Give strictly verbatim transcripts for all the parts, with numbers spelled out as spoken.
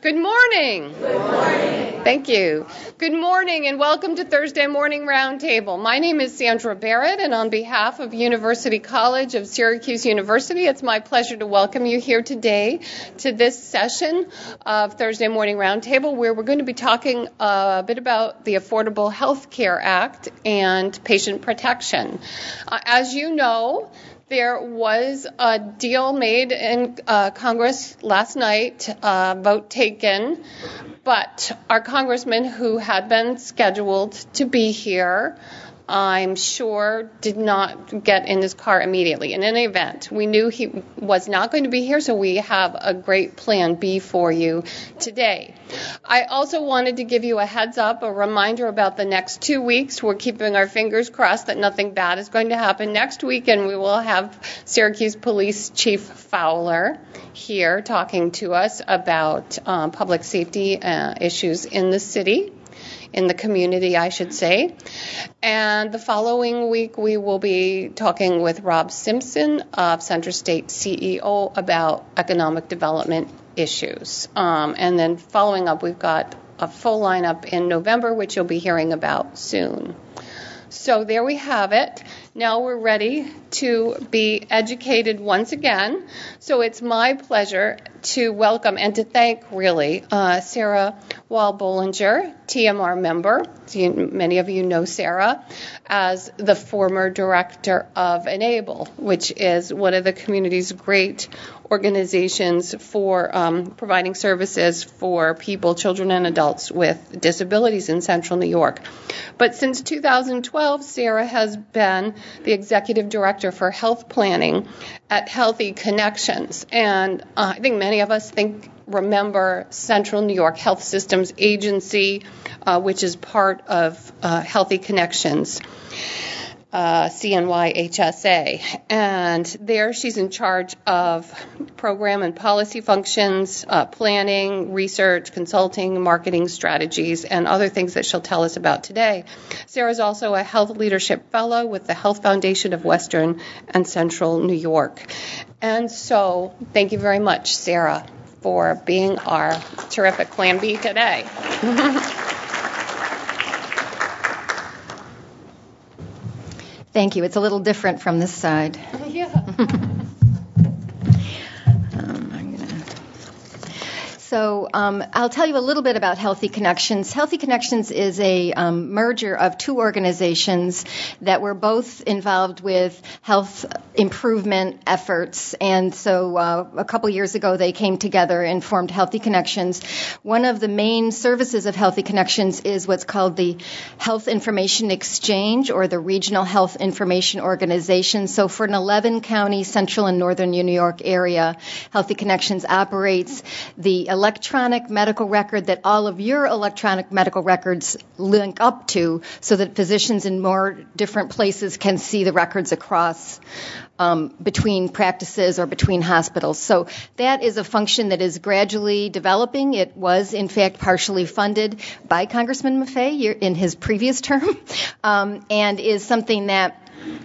Good morning. Good morning. Thank you. Good morning and welcome to Thursday Morning Roundtable. My name is Sandra Barrett, and on behalf of University College of Syracuse University, it's my pleasure to welcome you here today to this session of Thursday Morning Roundtable, where we're going to be talking a bit about the Affordable Health Care Act and patient protection. Uh, as you know, there was a deal made in uh, Congress last night, uh, vote taken, but our congressman who had been scheduled to be here, I'm sure, did not get in his car immediately. In any event, we knew he was not going to be here, so we have a great plan B for you today. I also wanted to give you a heads up, a reminder about the next two weeks. We're keeping our fingers crossed that nothing bad is going to happen next week, and we will have Syracuse Police Chief Fowler here talking to us about um, public safety uh, issues in the city. in the community, I should say. And the following week, we will be talking with Rob Simpson of Central State C E O about economic development issues. Um, and then following up, we've got a full lineup in November, which you'll be hearing about soon. So there we have it. Now we're ready to be educated once again. So it's my pleasure to welcome and to thank, really, uh, Sarah Wall-Bollinger, T M R member. Many of you know Sarah as the former director of Enable, which is one of the community's great organizations for um, providing services for people, children and adults with disabilities in Central New York. But since two thousand twelve, Sarah has been the executive director for health planning at Healthy Connections. And uh, I think many of us think remember Central New York Health Systems Agency, uh, which is part of uh, Healthy Connections. Uh, C N Y H S A, and there she's in charge of program and policy functions, uh, planning, research, consulting, marketing strategies, and other things that she'll tell us about today. Sarah's also a health leadership fellow with the Health Foundation of Western and Central New York. And so thank you very much, Sarah, for being our terrific Plan B today. Thank you. It's a little different from this side. Yeah. um, I'm gonna... So um, I'll tell you a little bit about Healthy Connections. Healthy Connections is a um, merger of two organizations that were both involved with health improvement efforts. And so uh, a couple years ago, they came together and formed Healthy Connections. One of the main services of Healthy Connections is what's called the Health Information Exchange, or the Regional Health Information Organization. So for an eleven county central and northern New York area, Healthy Connections operates the electronic medical record that all of your electronic medical records link up to, so that physicians in more different places can see the records across um, between practices or between hospitals. So that is a function that is gradually developing. It was, in fact, partially funded by Congressman Maffei in his previous term, um, and is something that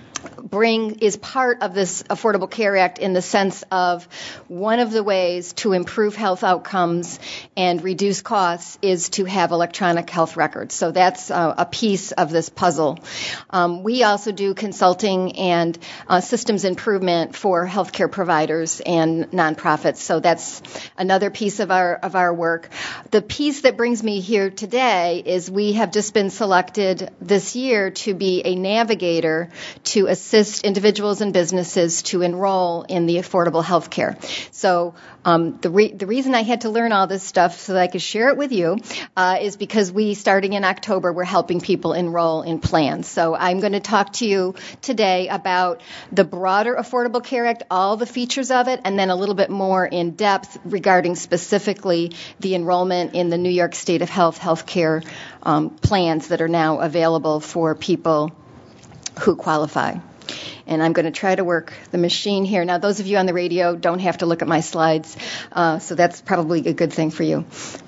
bring is part of this Affordable Care Act in the sense of one of the ways to improve health outcomes and reduce costs is to have electronic health records. So that's uh, a piece of this puzzle. Um, we also do consulting and uh, systems improvement for healthcare providers and nonprofits. So that's another piece of our of our work. The piece that brings me here today is we have just been selected this year to be a navigator to assist individuals and businesses to enroll in the affordable health care. So um, the, re- the reason I had to learn all this stuff so that I could share it with you uh, is because we, starting in October, we're helping people enroll in plans. So I'm going to talk to you today about the broader Affordable Care Act, all the features of it, and then a little bit more in depth regarding specifically the enrollment in the New York State of Health healthcare um, plans that are now available for people who qualify. And I'm going to try to work the machine here. Now, those of you on the radio don't have to look at my slides, uh, so that's probably a good thing for you.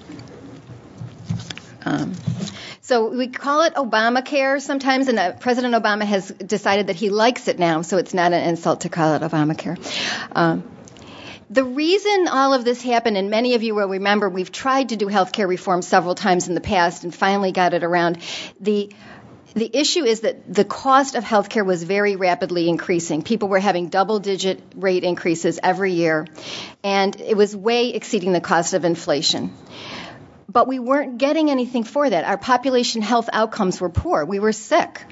Um, so we call it Obamacare sometimes, and uh, President Obama has decided that he likes it now, so it's not an insult to call it Obamacare. Um, The reason all of this happened, and many of you will remember, we've tried to do healthcare reform several times in the past and finally got it around. The The issue is that the cost of healthcare was very rapidly increasing. People were having double-digit rate increases every year, and it was way exceeding the cost of inflation. But we weren't getting anything for that. Our population health outcomes were poor. We were sick.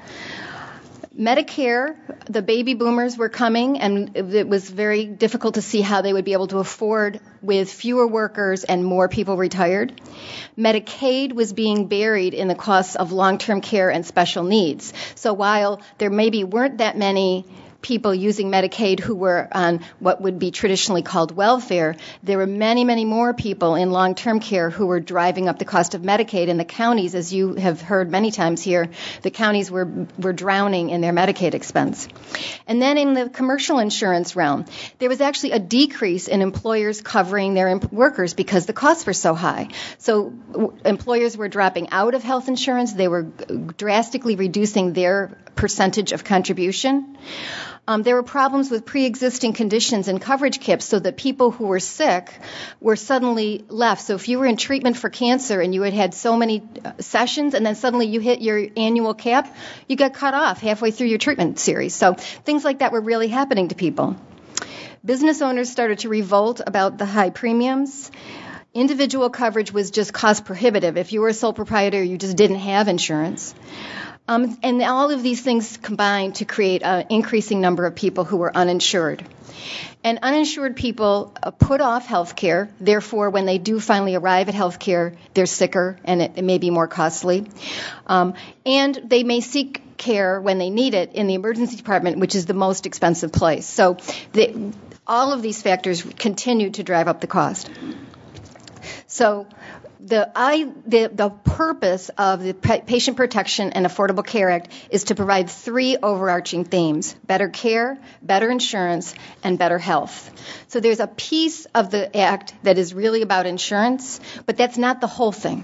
Medicare, the baby boomers were coming, and it was very difficult to see how they would be able to afford with fewer workers and more people retired. Medicaid was being buried in the costs of long-term care and special needs. So while there maybe weren't that many people using Medicaid who were on what would be traditionally called welfare, there were many, many more people in long-term care who were driving up the cost of Medicaid. And the counties, as you have heard many times here, the counties were were drowning in their Medicaid expense. And then in the commercial insurance realm, there was actually a decrease in employers covering their em- workers because the costs were so high. So w- employers were dropping out of health insurance. They were g- drastically reducing their percentage of contribution. Um, there were problems with pre-existing conditions and coverage caps so that people who were sick were suddenly left. So if you were in treatment for cancer and you had had so many uh, sessions and then suddenly you hit your annual cap, you got cut off halfway through your treatment series. So things like that were really happening to people. Business owners started to revolt about the high premiums. Individual coverage was just cost prohibitive. If you were a sole proprietor, you just didn't have insurance. Um, and all of these things combined to create an increasing number of people who were uninsured. And uninsured people uh, put off health care. Therefore, when they do finally arrive at health care, they're sicker and it, it may be more costly. Um, and they may seek care when they need it in the emergency department, which is the most expensive place. So the, all of these factors continue to drive up the cost. So The, I, the, the purpose of the Patient Protection and Affordable Care Act is to provide three overarching themes: better care, better insurance, and better health. So there's a piece of the act that is really about insurance, but that's not the whole thing.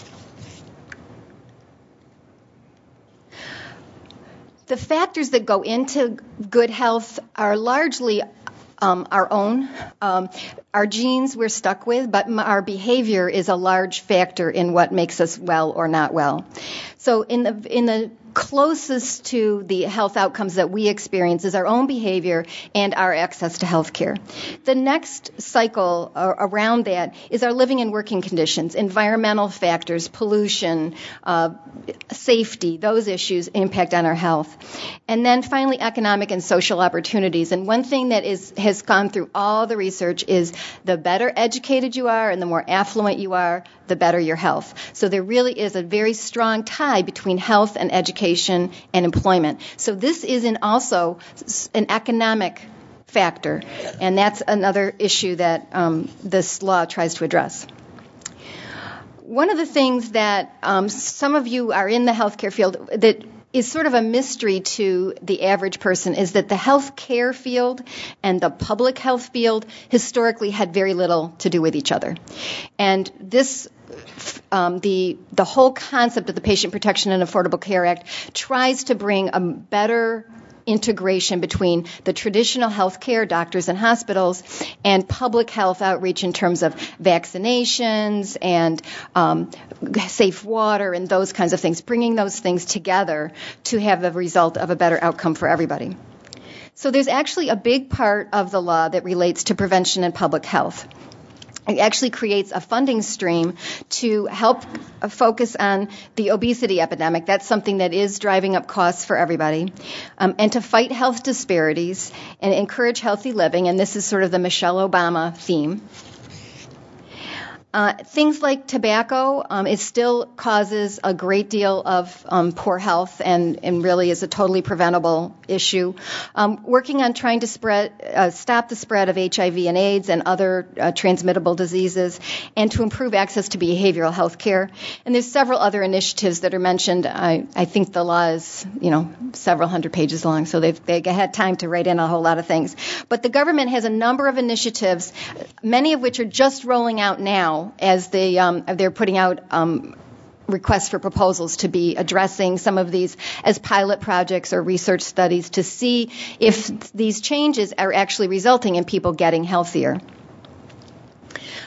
The factors that go into good health are largely Um, our own. Um, our genes we're stuck with, but our behavior is a large factor in what makes us well or not well. So in the in the closest to the health outcomes that we experience is our own behavior and our access to health care. The next cycle uh, around that is our living and working conditions, environmental factors, pollution, uh, safety, those issues impact on our health. And then finally, economic and social opportunities. And one thing that is has gone through all the research is the better educated you are and the more affluent you are, the better your health. So there really is a very strong tie between health and education and employment. So this is an also an economic factor, and that's another issue that um, this law tries to address. One of the things that um, some of you are in the healthcare field that is sort of a mystery to the average person is that the health care field and the public health field historically had very little to do with each other. And this Um, the the whole concept of the Patient Protection and Affordable Care Act tries to bring a better integration between the traditional health care, doctors and hospitals, and public health outreach in terms of vaccinations and um, safe water and those kinds of things, bringing those things together to have the result of a better outcome for everybody. So there's actually a big part of the law that relates to prevention and public health. It actually creates a funding stream to help focus on the obesity epidemic. That's something that is driving up costs for everybody. Um, and to fight health disparities and encourage healthy living, and this is sort of the Michelle Obama theme. Uh, things like tobacco, um, it still causes a great deal of um, poor health and, and really is a totally preventable issue. Um, working on trying to spread, uh, stop the spread of H I V and AIDS and other uh, transmittable diseases, and to improve access to behavioral health care. And there's several other initiatives that are mentioned. I, I think the law is, you know, several hundred pages long, so they've they had time to write in a whole lot of things. But the government has a number of initiatives, many of which are just rolling out now, as they, um, they're putting out um, requests for proposals to be addressing some of these as pilot projects or research studies to see if these changes are actually resulting in people getting healthier.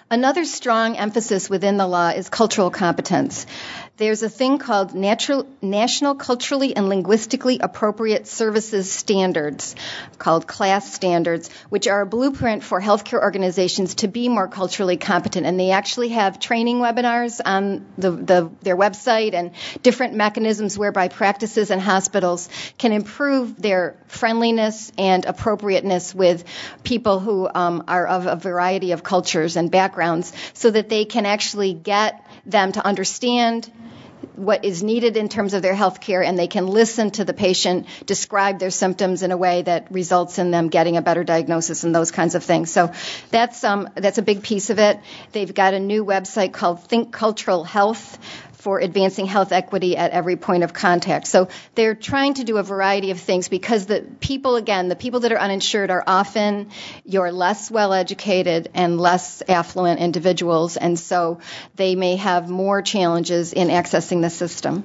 Another strong emphasis within the law is cultural competence. There's a thing called natural, National Culturally and Linguistically Appropriate Services Standards, called CLAS standards, which are a blueprint for healthcare organizations to be more culturally competent. And they actually have training webinars on the, the, their website and different mechanisms whereby practices and hospitals can improve their friendliness and appropriateness with people who um, are of a variety of cultures and backgrounds, so that they can actually get them to understand what is needed in terms of their health care, and they can listen to the patient describe their symptoms in a way that results in them getting a better diagnosis and those kinds of things. So that's um, that's a big piece of it. They've got a new website called Think Cultural Health for advancing health equity at every point of contact. So they're trying to do a variety of things, because the people, again, the people that are uninsured are often your less well-educated and less affluent individuals, and so they may have more challenges in accessing the system.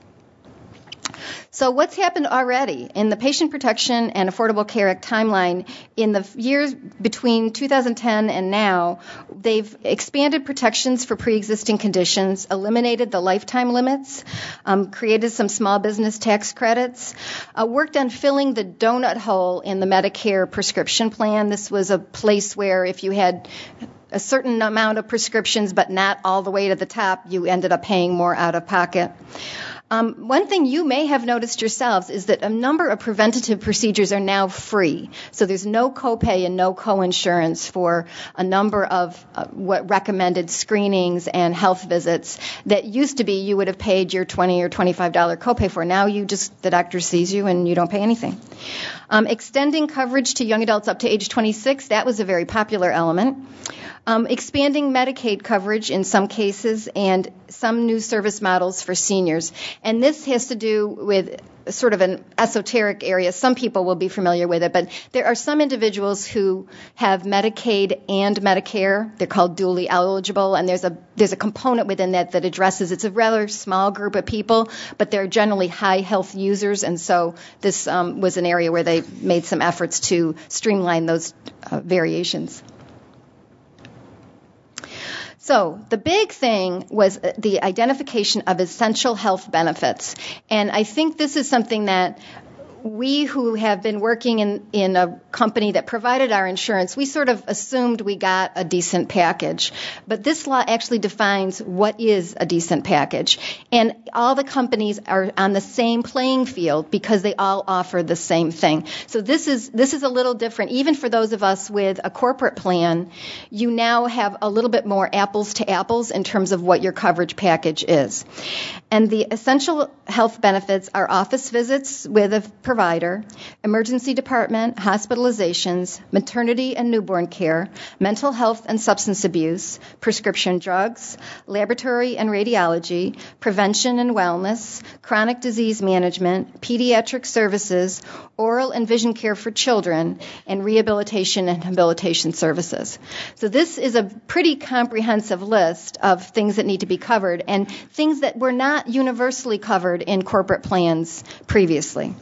So what's happened already in the Patient Protection and Affordable Care Act timeline? In the years between two thousand ten and now, they've expanded protections for pre-existing conditions, eliminated the lifetime limits, um, created some small business tax credits, uh, worked on filling the donut hole in the Medicare prescription plan. This was a place where if you had a certain amount of prescriptions but not all the way to the top, you ended up paying more out of pocket. Um, one thing you may have noticed yourselves is that a number of preventative procedures are now free. So there's no copay and no coinsurance for a number of uh, what recommended screenings and health visits that used to be you would have paid your twenty dollars or twenty-five dollars copay for. Now you just, the doctor sees you and you don't pay anything. Um, extending coverage to young adults up to age twenty-six, that was a very popular element. Um, expanding Medicaid coverage in some cases, and some new service models for seniors. And this has to do with sort of an esoteric area. Some people will be familiar with it, but there are some individuals who have Medicaid and Medicare. They're called dually eligible, and there's a there's a component within that that addresses, it's a rather small group of people, but they're generally high health users, and so this um, was an area where they made some efforts to streamline those uh, variations. So the big thing was the identification of essential health benefits. And I think this is something that we who have been working in, in a company that provided our insurance, we sort of assumed we got a decent package. But this law actually defines what is a decent package. And all the companies are on the same playing field because they all offer the same thing. So this is this is a little different. Even for those of us with a corporate plan, you now have a little bit more apples to apples in terms of what your coverage package is. And the essential health benefits are office visits with a provider, emergency department, hospitalizations, maternity and newborn care, mental health and substance abuse, prescription drugs, laboratory and radiology, prevention and wellness, chronic disease management, pediatric services, oral and vision care for children, and rehabilitation and habilitation services. So this is a pretty comprehensive list of things that need to be covered, and things that were not universally covered in corporate plans previously.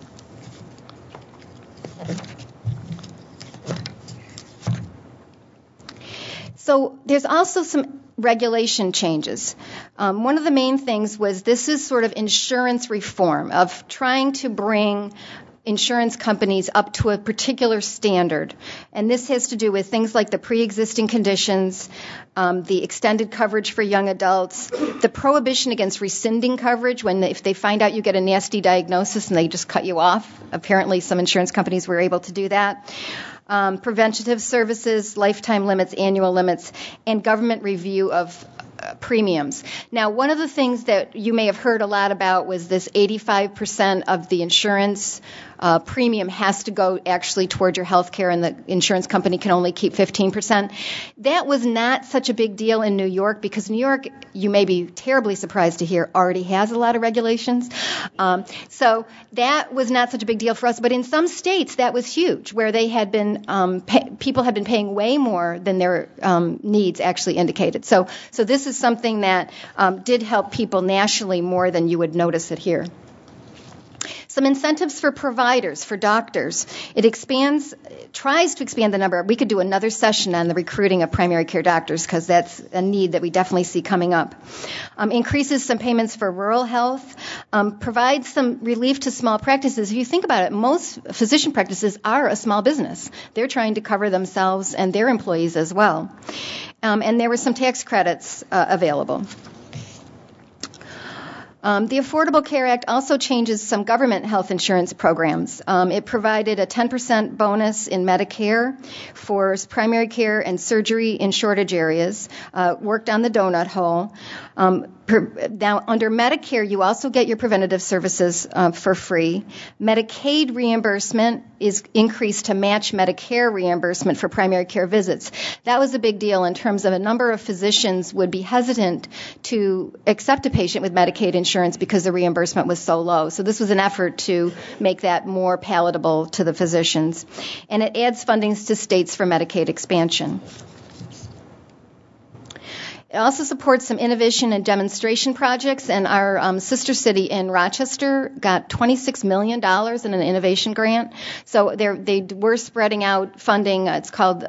So there's also some regulation changes. Um, one of the main things was this is sort of insurance reform of trying to bring insurance companies up to a particular standard. And this has to do with things like the pre-existing conditions, um, the extended coverage for young adults, the prohibition against rescinding coverage when they, if they find out you get a nasty diagnosis and they just cut you off. Apparently some insurance companies were able to do that. Um, preventative services, lifetime limits, annual limits, and government review of uh, premiums. Now, one of the things that you may have heard a lot about was this eighty-five percent of the insurance uh, premium has to go actually toward your health care, and the insurance company can only keep fifteen percent. That was not such a big deal in New York, because New York, you may be terribly surprised to hear, already has a lot of regulations. Um, so that was not such a big deal for us. But in some states, that was huge, where they had been um, pay, people had been paying way more than their um, needs actually indicated. So, so this is something that um, did help people nationally more than you would notice it here. So Some incentives for providers, for doctors. It expands, tries to expand the number. We could do another session on the recruiting of primary care doctors because that's a need that we definitely see coming up. Um, increases some payments for rural health. Um, provides some relief to small practices. If you think about it, most physician practices are a small business. They're trying to cover themselves and their employees as well. Um, and there were some tax credits uh, available. Um, the Affordable Care Act also changes some government health insurance programs. Um, it provided a ten percent bonus in Medicare for primary care and surgery in shortage areas, uh, worked on the donut hole. Um, per, now, under Medicare, you also get your preventative services uh, for free. Medicaid reimbursement is increased to match Medicare reimbursement for primary care visits. That was a big deal in terms of a number of physicians would be hesitant to accept a patient with Medicaid insurance because the reimbursement was so low. So this was an effort to make that more palatable to the physicians. And it adds fundings to states for Medicaid expansion. It also supports some innovation and demonstration projects, and our um, sister city in Rochester got twenty-six million dollars in an innovation grant. So they were spreading out funding. It's called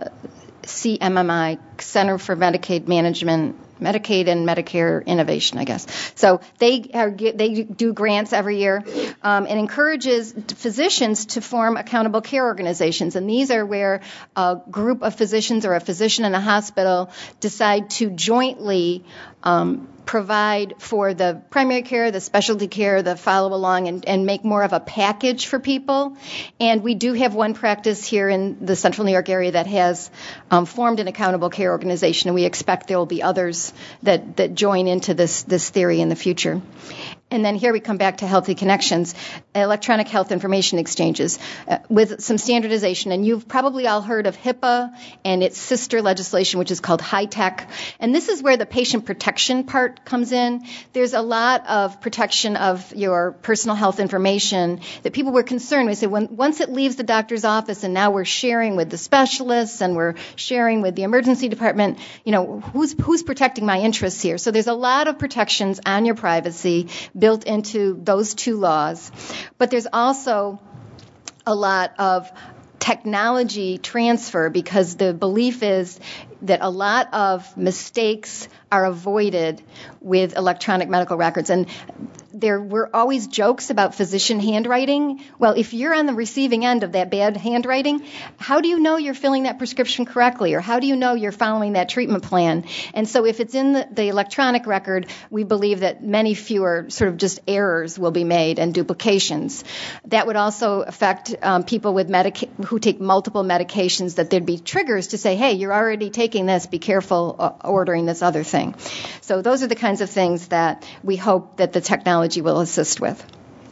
C M M I, Center for Medicaid Management, Medicaid and Medicare Innovation, I guess. So they are they do grants every year, um, and encourages physicians to form accountable care organizations. And these are where a group of physicians or a physician in a hospital decide to jointly um, provide for the primary care, the specialty care, the follow along, and, and make more of a package for people. And we do have one practice here in the Central New York area that has um, formed an accountable care organization, and we expect there will be others that, that join into this, this theory in the future. And then here we come back to Healthy Connections, electronic health information exchanges uh, with some standardization. And you've probably all heard of HIPAA and its sister legislation, which is called HITECH. And this is where the patient protection part comes in. There's a lot of protection of your personal health information that people were concerned with. So when, once it leaves the doctor's office and now we're sharing with the specialists and we're sharing with the emergency department, you know, who's, who's protecting my interests here? So there's a lot of protections on your privacy built into those two laws. But there's also a lot of technology transfer because the belief is that a lot of mistakes are avoided with electronic medical records. And there were always jokes about physician handwriting. Well, if you're on the receiving end of that bad handwriting, how do you know you're filling that prescription correctly? Or how do you know you're following that treatment plan? And so if it's in the, the electronic record, we believe that many fewer sort of just errors will be made and duplications. That would also affect um, people with medica- who take multiple medications, that there'd be triggers to say, hey, you're already taking this, be careful uh, ordering this other thing. So those are the kinds of things that we hope that the technology will assist with.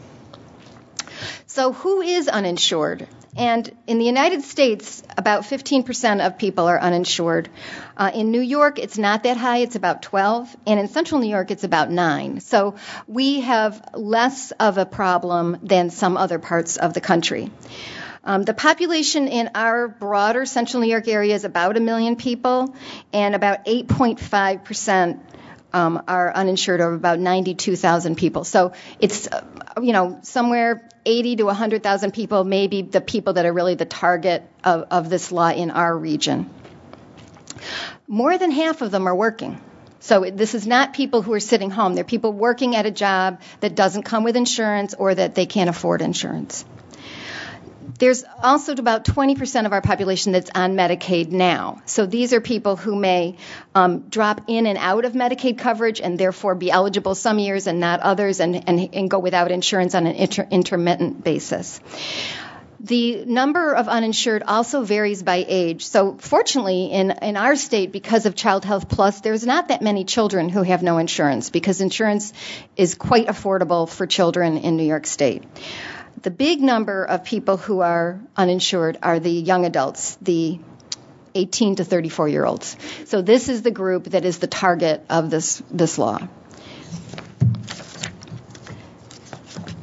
So who is uninsured? And in the United States, about fifteen percent of people are uninsured. Uh, in New York, it's not that high. It's about twelve. And in Central New York, it's about nine. So we have less of a problem than some other parts of the country. Um, the population in our broader Central New York area is about a million people, and about eight point five percent um, are uninsured, or about ninety-two thousand people. So it's, uh, you know, somewhere eighty to one hundred thousand people may be the people that are really the target of, of this law in our region. More than half of them are working. So this is not people who are sitting home. They're people working at a job that doesn't come with insurance or that they can't afford insurance. There's also about twenty percent of our population that's on Medicaid now. So these are people who may um, drop in and out of Medicaid coverage and therefore be eligible some years and not others, and, and, and go without insurance on an inter- intermittent basis. The number of uninsured also varies by age. So fortunately, in, in our state, because of Child Health Plus, there's not that many children who have no insurance, because insurance is quite affordable for children in New York State. The big number of people who are uninsured are the young adults, the eighteen to thirty-four year olds. So this is the group that is the target of this, this law.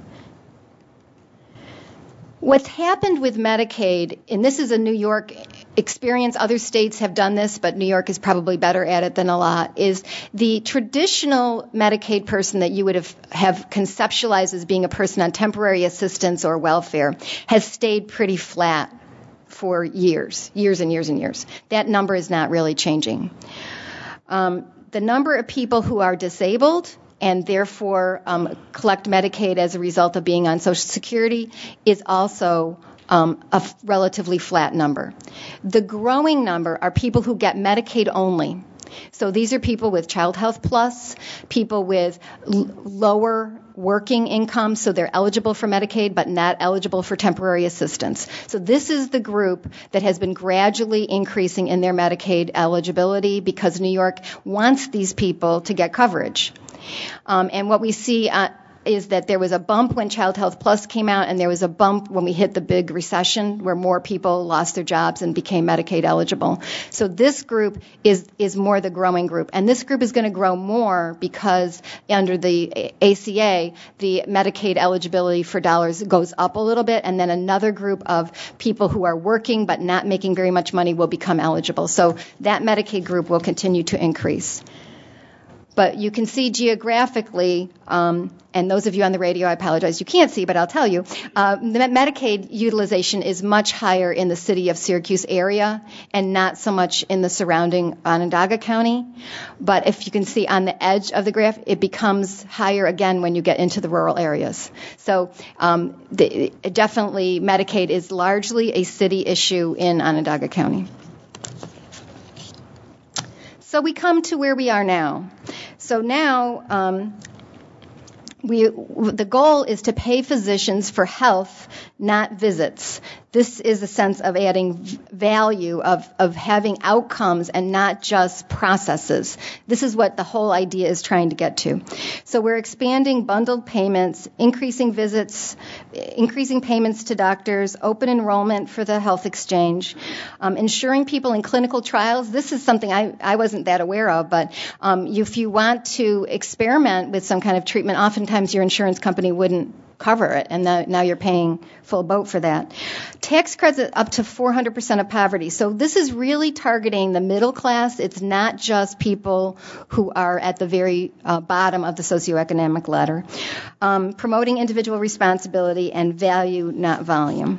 What's happened with Medicaid, and this is a New York experience, other states have done this, but New York is probably better at it than a lot, is the traditional Medicaid person that you would have, have conceptualized as being a person on temporary assistance or welfare has stayed pretty flat for years, years and years and years. That number is not really changing. Um, the number of people who are disabled and therefore um, collect Medicaid as a result of being on Social Security is also Um, a f- relatively flat number. The growing number are people who get Medicaid only. So these are people with Child Health Plus, people with l- lower working income, so they're eligible for Medicaid but not eligible for temporary assistance. So this is the group that has been gradually increasing in their Medicaid eligibility because New York wants these people to get coverage. Um, and what we see uh, is that there was a bump when Child Health Plus came out, and there was a bump when we hit the big recession where more people lost their jobs and became Medicaid eligible. So this group is is more the growing group. And this group is going to grow more because under the A C A, the Medicaid eligibility for dollars goes up a little bit, and then another group of people who are working but not making very much money will become eligible. So that Medicaid group will continue to increase. But you can see geographically, um, and those of you on the radio, I apologize, you can't see, but I'll tell you, uh, the Medicaid utilization is much higher in the city of Syracuse area and not so much in the surrounding Onondaga County. But if you can see on the edge of the graph, it becomes higher again when you get into the rural areas. So um, the, definitely Medicaid is largely a city issue in Onondaga County. So we come to where we are now. So now um, we, the goal is to pay physicians for health, not visits. This is a sense of adding value, of, of having outcomes and not just processes. This is what the whole idea is trying to get to. So we're expanding bundled payments, increasing visits, increasing payments to doctors, open enrollment for the health exchange, um, ensuring people in clinical trials. This is something I, I wasn't that aware of, but um, if you want to experiment with some kind of treatment, oftentimes your insurance company wouldn't cover it, and now you're paying full boat for that. Tax credits up to four hundred percent of poverty. So this is really targeting the middle class. It's not just people who are at the very uh, bottom of the socioeconomic ladder. Um, promoting individual responsibility and value, not volume.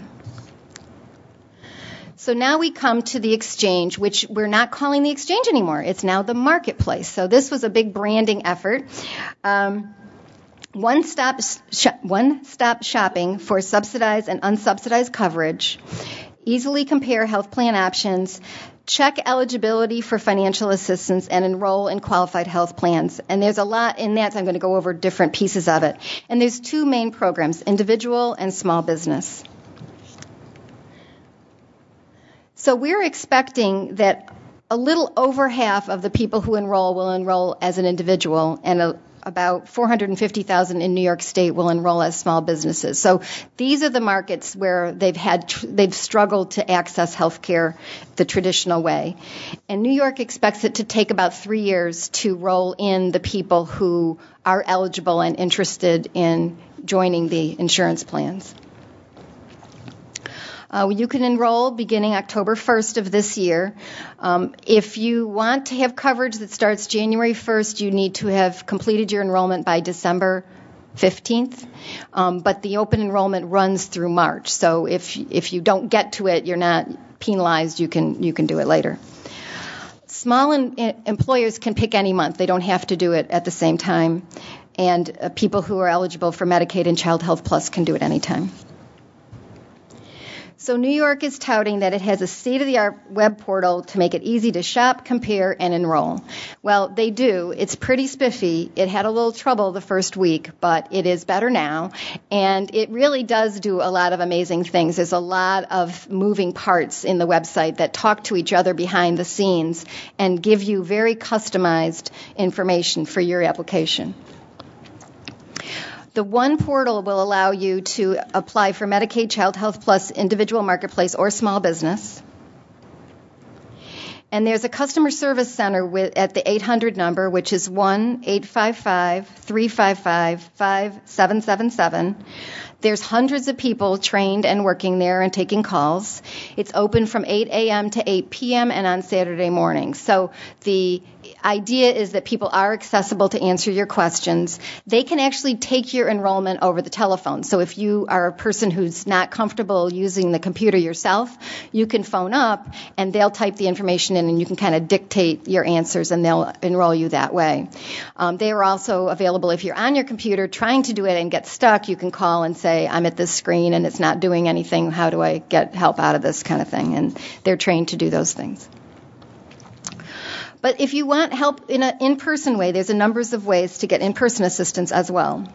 So now we come to the exchange, which we're not calling the exchange anymore. It's now the marketplace. So this was a big branding effort. Um, One-stop sh- one-stop shopping for subsidized and unsubsidized coverage, easily compare health plan options, check eligibility for financial assistance, and enroll in qualified health plans. And there's a lot in that, so I'm going to go over different pieces of it. And there's two main programs, individual and small business. So we're expecting that a little over half of the people who enroll will enroll as an individual, and a about four hundred fifty thousand in New York State will enroll as small businesses. So these are the markets where they've had they've struggled to access health care the traditional way. And New York expects it to take about three years to roll in the people who are eligible and interested in joining the insurance plans. Uh, you can enroll beginning October first of this year. Um, if you want to have coverage that starts January first, you need to have completed your enrollment by December fifteenth. Um, but the open enrollment runs through March. So if if you don't get to it, you're not penalized. You can you can do it later. Small in, employers can pick any month. They don't have to do it at the same time. And uh, people who are eligible for Medicaid and Child Health Plus can do it any time. So New York is touting that it has a state-of-the-art web portal to make it easy to shop, compare, and enroll. Well, they do. It's pretty spiffy. It had a little trouble the first week, but it is better now. And it really does do a lot of amazing things. There's a lot of moving parts in the website that talk to each other behind the scenes and give you very customized information for your application. The one portal will allow you to apply for Medicaid, Child Health Plus, individual marketplace, or small business. And there's a customer service center with, at the eight hundred number, which is one eight five five, three five five, five seven seven seven. There's hundreds of people trained and working there and taking calls. It's open from eight a.m. to eight p.m. and on Saturday mornings. So the idea is that people are accessible to answer your questions. They can actually take your enrollment over the telephone. So if you are a person who's not comfortable using the computer yourself, you can phone up and they'll type the information in and you can kind of dictate your answers and they'll enroll you that way. Um, they are also available if you're on your computer trying to do it and get stuck, you can call and say, I'm at this screen and it's not doing anything. How do I get help out of this kind of thing? And they're trained to do those things. But if you want help in an in-person way, there's a numbers of ways to get in-person assistance as well.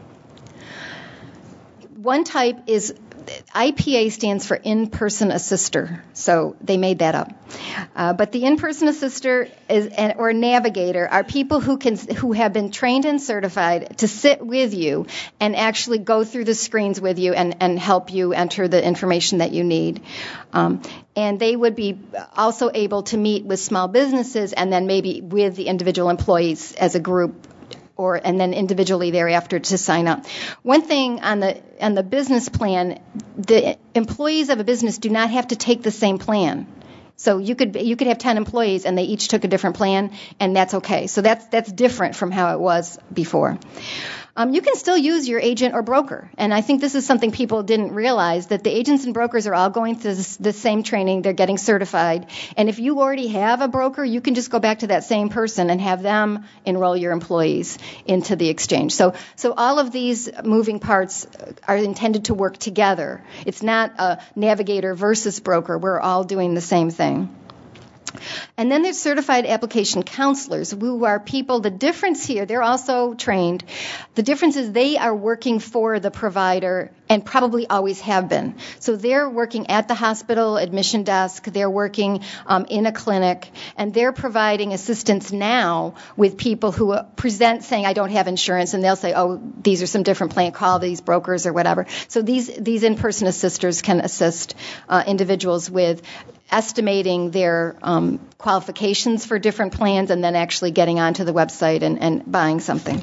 One type is I P A stands for in-person assister, so they made that up. Uh, but the in-person assister is, or navigator are people who can who have been trained and certified to sit with you and actually go through the screens with you and, and help you enter the information that you need. Um, and they would be also able to meet with small businesses and then maybe with the individual employees as a group, or and then individually thereafter to sign up. One thing on the on the business plan, the employees of a business do not have to take the same plan. So you could you could have ten employees and they each took a different plan, and that's okay. So that's that's different from how it was before. Um, you can still use your agent or broker, and I think this is something people didn't realize, that the agents and brokers are all going through this, the same training. They're getting certified, and if you already have a broker, you can just go back to that same person and have them enroll your employees into the exchange. So, so all of these moving parts are intended to work together. It's not a navigator versus broker. We're all doing the same thing. And then there's certified application counselors, who are people, the difference here, they're also trained. The difference is they are working for the provider and probably always have been. So they're working at the hospital admission desk, they're working um, in a clinic, and they're providing assistance now with people who present saying, I don't have insurance, and they'll say, oh, these are some different plans, call these brokers or whatever. So these, these in-person assisters can assist uh, individuals with estimating their um, qualifications for different plans and then actually getting onto the website and, and buying something.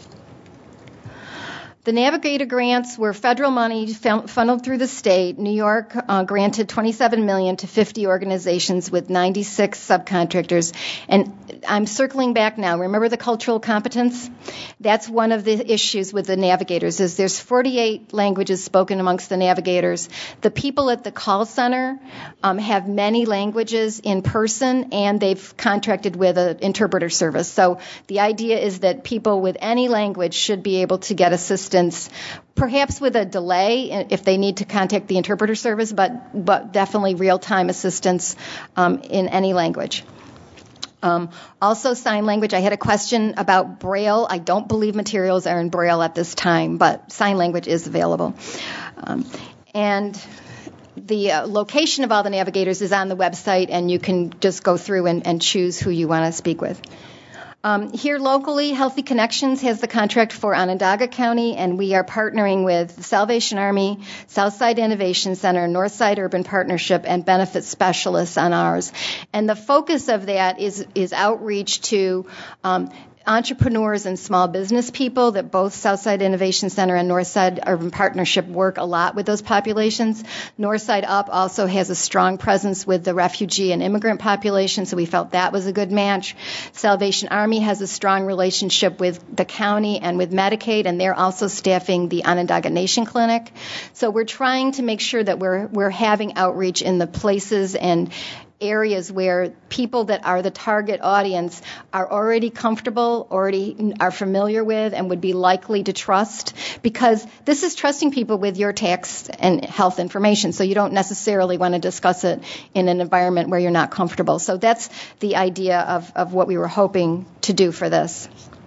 The Navigator grants were federal money funneled through the state. New York uh, granted twenty-seven million dollars to fifty organizations with ninety-six subcontractors. And I'm circling back now. Remember the cultural competence? That's one of the issues with the navigators, is there's forty-eight languages spoken amongst the navigators. The people at the call center um, have many languages in person, and they've contracted with an interpreter service. So the idea is that people with any language should be able to get assistance, perhaps with a delay if they need to contact the interpreter service, but, but definitely real-time assistance um, in any language. Um, also, sign language. I had a question about Braille. I don't believe materials are in Braille at this time, but sign language is available. Um, and the uh, location of all the navigators is on the website, and you can just go through and, and choose who you want to speak with. Um, here locally, Healthy Connections has the contract for Onondaga County, and we are partnering with the Salvation Army, Southside Innovation Center, Northside Urban Partnership, and benefit specialists on ours. And the focus of that is, is outreach to um, entrepreneurs and small business people, that both Southside Innovation Center and Northside Urban Partnership work a lot with those populations. Northside Up also has a strong presence with the refugee and immigrant population, so we felt that was a good match. Salvation Army has a strong relationship with the county and with Medicaid, and they're also staffing the Onondaga Nation Clinic. So we're trying to make sure that we're we're having outreach in the places and areas where people that are the target audience are already comfortable, already are familiar with, and would be likely to trust, because this is trusting people with your tax and health information, so you don't necessarily want to discuss it in an environment where you're not comfortable. So that's the idea of, of what we were hoping to do for this.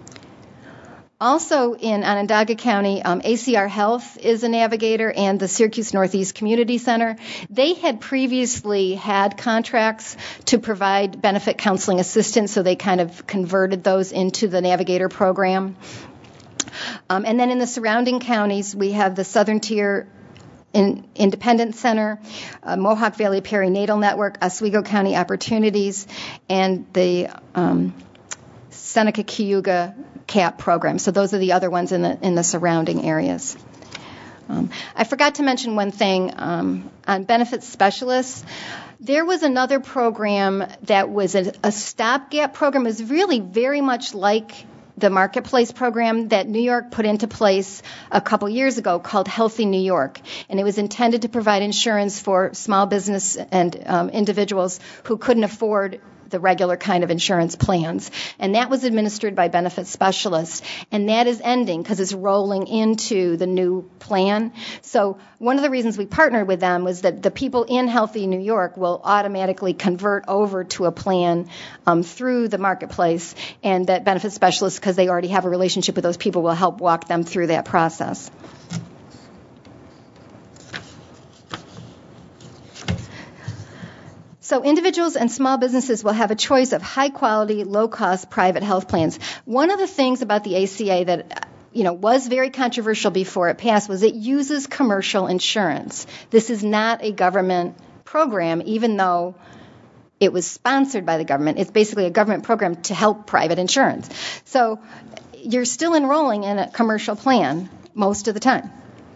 Also in Onondaga County, um, A C R Health is a navigator, and the Syracuse Northeast Community Center. They had previously had contracts to provide benefit counseling assistance, so they kind of converted those into the navigator program. Um, and then in the surrounding counties, we have the Southern Tier in Independence Center, uh, Mohawk Valley Perinatal Network, Oswego County Opportunities, and the um, Seneca Cayuga C A P program. So those are the other ones in the in the surrounding areas. Um, I forgot to mention one thing um, on benefits specialists. There was another program that was a, a stopgap program. It was really very much like the Marketplace program that New York put into place a couple years ago called Healthy New York. And it was intended to provide insurance for small business and um, individuals who couldn't afford the regular kind of insurance plans. And that was administered by benefits specialists. And that is ending because it's rolling into the new plan. So one of the reasons we partnered with them was that the people in Healthy New York will automatically convert over to a plan um, through the Marketplace, and that benefits specialists, because they already have a relationship with those people, will help walk them through that process. So individuals and small businesses will have a choice of high-quality, low-cost private health plans. One of the things about the A C A that you know was very controversial before it passed was it uses commercial insurance. This is not a government program, even though it was sponsored by the government. It's basically a government program to help private insurance. So you're still enrolling in a commercial plan most of the time.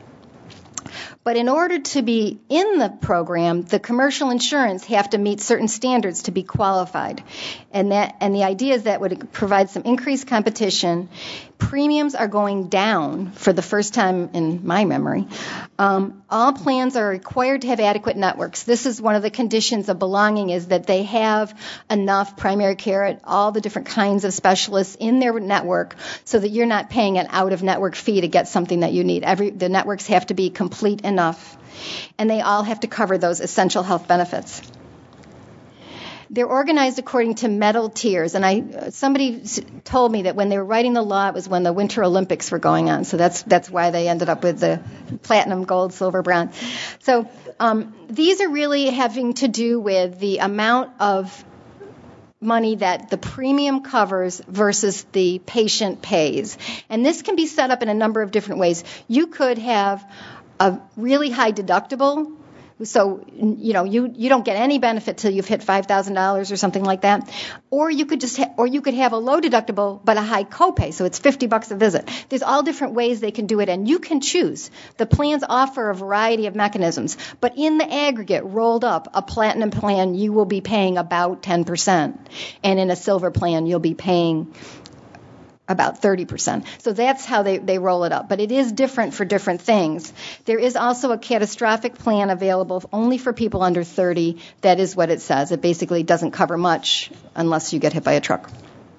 But in order to be in the program, the commercial insurance have to meet certain standards to be qualified. And that and the idea is that would provide some increased competition. Premiums are going down for the first time in my memory. Um, all plans are required to have adequate networks. This is one of the conditions of belonging, is that they have enough primary care, all the different kinds of specialists in their network, so that you're not paying an out-of-network fee to get something that you need. Every the networks have to be complete enough, and they all have to cover those essential health benefits. They're organized according to medal tiers, and I somebody told me that when they were writing the law, it was when the Winter Olympics were going on, so that's that's why they ended up with the platinum, gold, silver, bronze. So um, these are really having to do with the amount of money that the premium covers versus the patient pays, and this can be set up in a number of different ways. You could have a really high deductible. So, you know, you, you don't get any benefit till you've hit five thousand dollars or something like that. Or you could just ha- or you could have a low deductible but a high copay, so it's fifty bucks a visit. There's all different ways they can do it, and you can choose. The plans offer a variety of mechanisms, but in the aggregate, rolled up, a platinum plan, you will be paying about ten percent. And in a silver plan, you'll be paying about thirty percent. So that's how they, they roll it up. But it is different for different things. There is also a catastrophic plan available only for people under thirty. That is what it says. It basically doesn't cover much unless you get hit by a truck.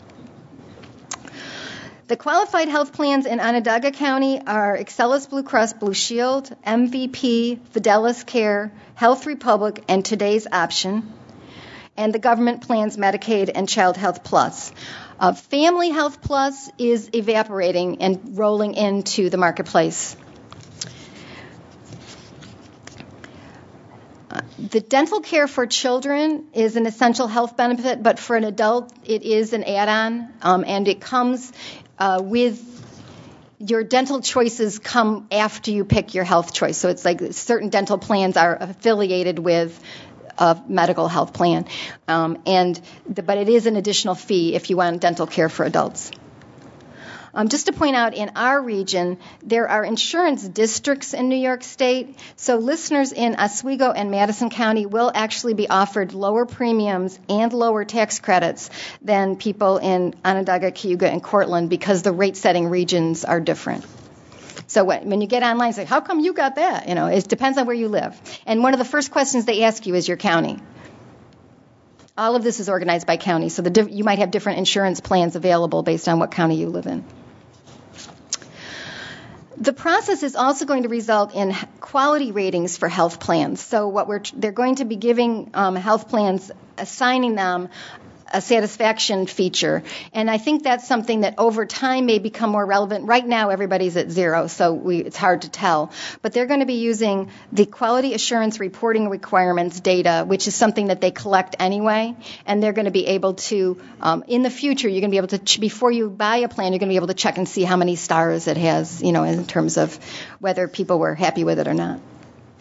The qualified health plans in Onondaga County are Excellus Blue Cross Blue Shield, M V P, Fidelis Care, Health Republic, and Today's Option. And the government plans Medicaid and Child Health Plus. Uh, Family Health Plus is evaporating and rolling into the Marketplace. Uh, the dental care for children is an essential health benefit, but for an adult, it is an add-on, um, and it comes uh, with your dental choices come after you pick your health choice. So it's like certain dental plans are affiliated with a medical health plan, um, and the, but it is an additional fee if you want dental care for adults. Um, just to point out, in our region, there are insurance districts in New York State, so listeners in Oswego and Madison County will actually be offered lower premiums and lower tax credits than people in Onondaga, Cayuga, and Cortland, because the rate-setting regions are different. So when you get online, say, how come you got that? You know, it depends on where you live. And one of the first questions they ask you is your county. All of this is organized by county, so the diff- you might have different insurance plans available based on what county you live in. The process is also going to result in quality ratings for health plans. So what we're they're going to be giving um, health plans, assigning them a satisfaction feature. And I think that's something that over time may become more relevant. Right now, everybody's at zero, so we, it's hard to tell. But they're going to be using the quality assurance reporting requirements data, which is something that they collect anyway. And they're going to be able to, um, in the future, you're going to be able to, ch- before you buy a plan, you're going to be able to check and see how many stars it has, you know, in terms of whether people were happy with it or not.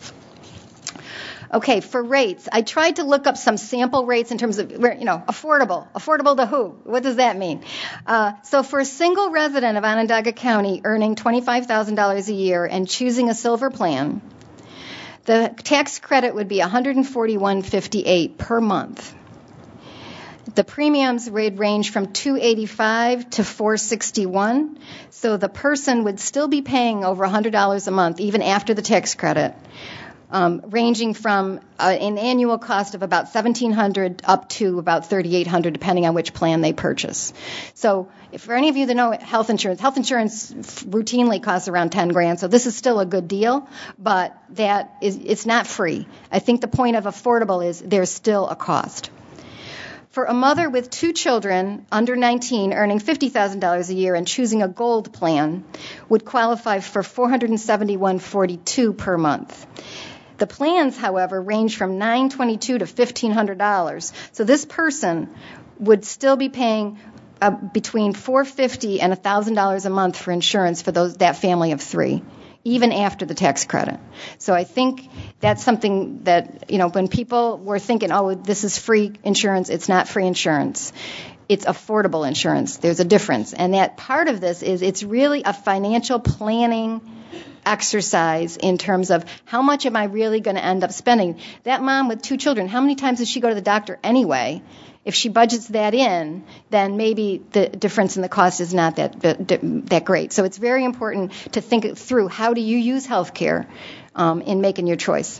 Okay, for rates, I tried to look up some sample rates in terms of, you know, affordable. Affordable to who? What does that mean? Uh, so for a single resident of Onondaga County earning twenty-five thousand dollars a year and choosing a silver plan, the tax credit would be one hundred forty-one fifty-eight per month. The premiums would range from two hundred eighty-five to four hundred sixty-one, so the person would still be paying over one hundred dollars a month even after the tax credit. Um, ranging from uh, an annual cost of about seventeen hundred dollars up to about thirty-eight hundred dollars, depending on which plan they purchase. So, if for any of you that know health insurance, health insurance routinely costs around ten grand. So this is still a good deal, but that is it's not free. I think the point of affordable is there's still a cost. For a mother with two children under nineteen earning fifty thousand dollars a year and choosing a gold plan would qualify for four hundred seventy-one forty-two per month. The plans, however, range from nine hundred twenty-two dollars to fifteen hundred dollars. So this person would still be paying uh, between four hundred fifty dollars and one thousand dollars a month for insurance for those that family of three, even after the tax credit. So I think that's something that, you know, when people were thinking, oh, this is free insurance, it's not free insurance. It's affordable insurance. There's a difference. And that part of this is it's really a financial planning exercise in terms of how much am I really going to end up spending. That mom with two children, how many times does she go to the doctor anyway? If she budgets that in, then maybe the difference in the cost is not that that, that great. So it's very important to think through how do you use health care um, in making your choice.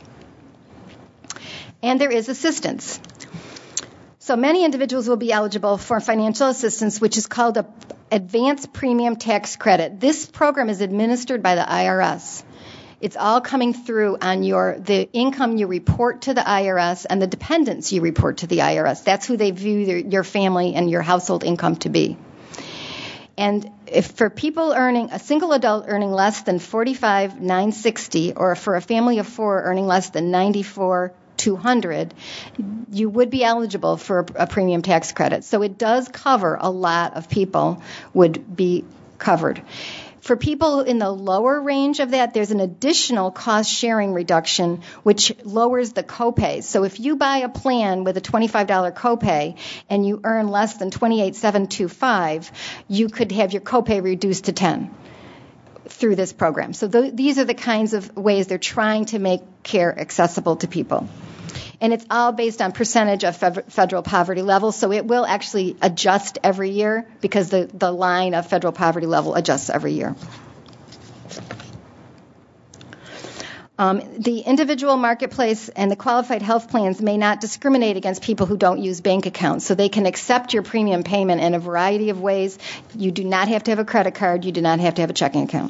And there is assistance. So many individuals will be eligible for financial assistance, which is called a advanced premium tax credit. This program is administered by the I R S. It's all coming through on your the income you report to the I R S and the dependents you report to the I R S. That's who they view your, your family and your household income to be. And if for people earning, a single adult earning less than forty-five thousand nine hundred sixty dollars, or for a family of four earning less than ninety-four thousand two hundred dollars, you would be eligible for a, a premium tax credit. So it does cover a lot of people would be covered. For people in the lower range of that, there's an additional cost-sharing reduction, which lowers the copay. So if you buy a plan with a twenty-five dollars copay and you earn less than twenty-eight thousand seven hundred twenty-five dollars, you could have your copay reduced to ten dollars through this program. So th- these are the kinds of ways they're trying to make care accessible to people. And it's all based on percentage of fe- federal poverty level, so it will actually adjust every year because the, the line of federal poverty level adjusts every year. Um, the individual marketplace and the qualified health plans may not discriminate against people who don't use bank accounts, so they can accept your premium payment in a variety of ways. You do not have to have a credit card. You do not have to have a checking account.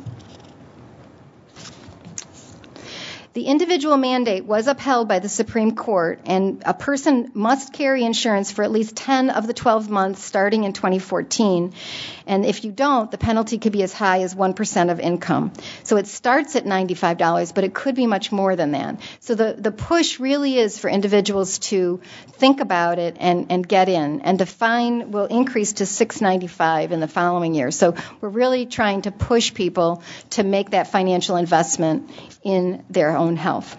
The individual mandate was upheld by the Supreme Court, and a person must carry insurance for at least ten of the twelve months starting in twenty fourteen. And if you don't, the penalty could be as high as one percent of income. So it starts at ninety-five dollars, but it could be much more than that. So the, the push really is for individuals to think about it and, and get in. And the fine will increase to six dollars and ninety-five cents in the following year. So we're really trying to push people to make that financial investment in their own health.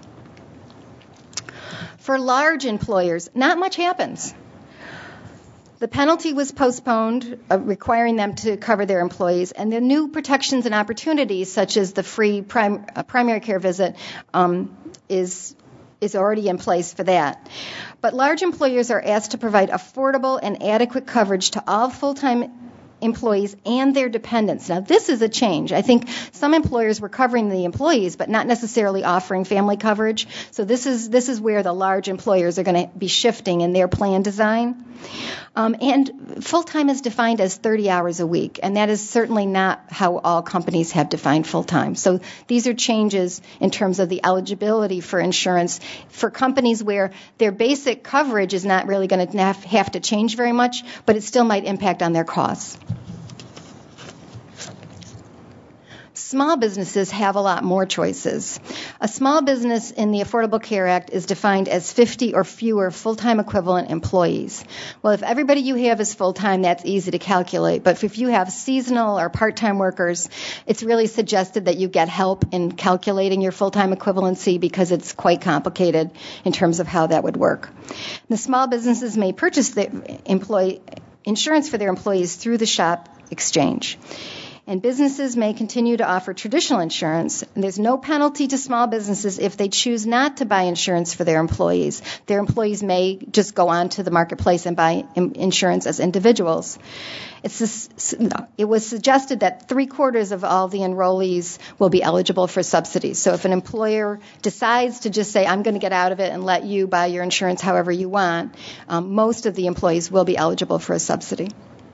For large employers, not much happens. The penalty was postponed, uh, requiring them to cover their employees, and the new protections and opportunities, such as the free prim- uh, primary care visit, um, is is already in place for that. But large employers are asked to provide affordable and adequate coverage to all full-time employees and their dependents. Now, this is a change. I think some employers were covering the employees, but not necessarily offering family coverage. So this is this is where the large employers are going to be shifting in their plan design. Um, and full-time is defined as thirty hours a week, and that is certainly not how all companies have defined full-time. So these are changes in terms of the eligibility for insurance for companies where their basic coverage is not really going to have to change very much, but it still might impact on their costs. Small businesses have a lot more choices. A small business in the Affordable Care Act is defined as fifty or fewer full-time equivalent employees. Well, if everybody you have is full-time, that's easy to calculate. But if you have seasonal or part-time workers, it's really suggested that you get help in calculating your full-time equivalency because it's quite complicated in terms of how that would work. The small businesses may purchase the employee insurance for their employees through the SHOP exchange. And businesses may continue to offer traditional insurance. And there's no penalty to small businesses if they choose not to buy insurance for their employees. Their employees may just go on to the marketplace and buy insurance as individuals. It's this, it was suggested that three quarters of all the enrollees will be eligible for subsidies. So if an employer decides to just say, I'm going to get out of it and let you buy your insurance however you want, um, most of the employees will be eligible for a subsidy.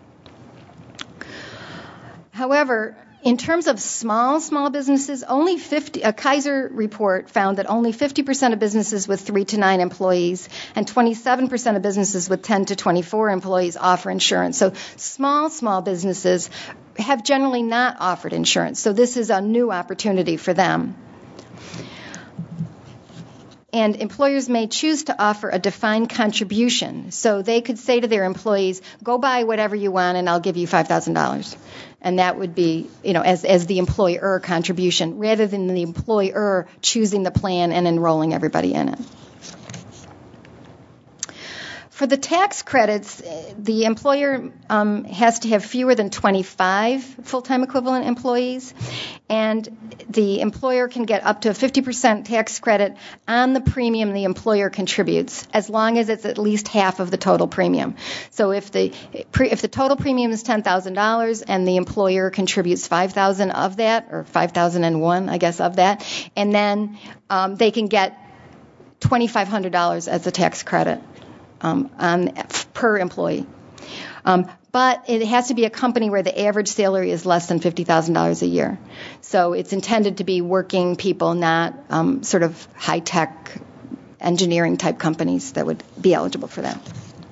However, in terms of small, small businesses, only fifty, a Kaiser report found that only fifty percent of businesses with three to nine employees and twenty-seven percent of businesses with ten to twenty-four employees offer insurance. So small, small businesses have generally not offered insurance. So this is a new opportunity for them. And employers may choose to offer a defined contribution. So they could say to their employees, go buy whatever you want and I'll give you five thousand dollars. And that would be, you know, as, as the employer contribution, rather than the employer choosing the plan and enrolling everybody in it. For the tax credits, the employer um, has to have fewer than twenty-five full-time equivalent employees, and the employer can get up to a fifty percent tax credit on the premium the employer contributes, as long as it's at least half of the total premium. So if the if the total premium is ten thousand dollars and the employer contributes five thousand dollars of that, or five thousand one, I guess, of that, and then um, they can get twenty-five hundred dollars as a tax credit. Um, on, per employee. Um, but it has to be a company where the average salary is less than fifty thousand dollars a year. So it's intended to be working people, not um, sort of high-tech engineering type companies that would be eligible for that.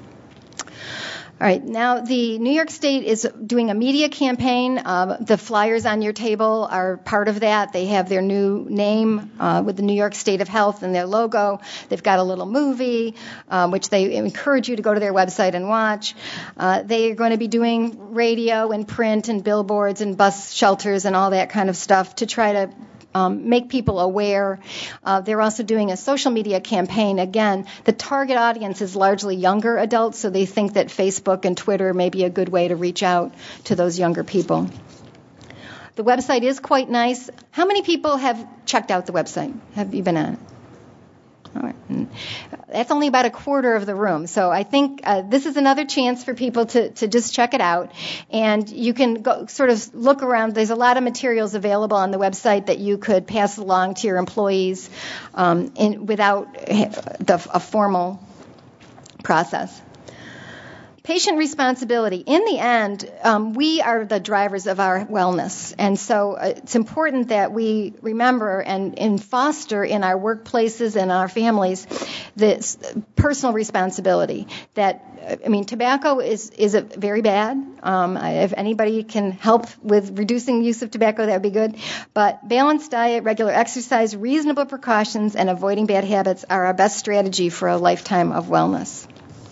All right, now the New York State is doing a media campaign. Uh, the flyers on your table are part of that. They have their new name uh, with the New York State of Health and their logo. They've got a little movie, um, which they encourage you to go to their website and watch. Uh, they are going to be doing radio and print and billboards and bus shelters and all that kind of stuff to try to Um, make people aware. Uh, they're also doing a social media campaign. Again, the target audience is largely younger adults, so they think that Facebook and Twitter may be a good way to reach out to those younger people. The website is quite nice. How many people have checked out the website? Have you been on it? All right. That's only about a quarter of the room. So I think uh, this is another chance for people to, to just check it out. And you can go sort of look around. There's a lot of materials available on the website that you could pass along to your employees um, in, without the, a formal process. Patient responsibility. In the end, um, we are the drivers of our wellness. And so uh, it's important that we remember and, and foster in our workplaces and our families this personal responsibility. That, I mean, tobacco is, is a very bad. Um, if anybody can help with reducing the use of tobacco, that would be good. But balanced diet, regular exercise, reasonable precautions, and avoiding bad habits are our best strategy for a lifetime of wellness.